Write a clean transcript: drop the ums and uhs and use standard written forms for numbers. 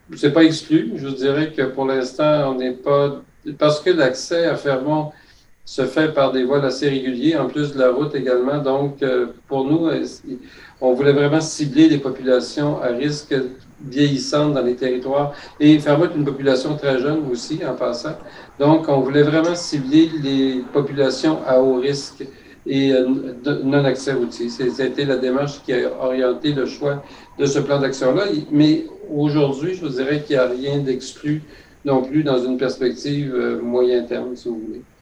c'est pas exclu. Je vous dirais que pour l'instant, on n'est pas... Parce que l'accès à Fermont se fait par des vols assez réguliers, en plus de la route également. Donc, pour nous, on voulait vraiment cibler les populations à risque vieillissantes dans les territoires. Et Fermont est une population très jeune aussi, en passant. Donc, on voulait vraiment cibler les populations à haut risque et non-accès routier. C'était la démarche qui a orienté le choix de ce plan d'action-là. Mais aujourd'hui, je vous dirais qu'il n'y a rien d'exclu non plus dans une perspective moyen terme, si vous voulez.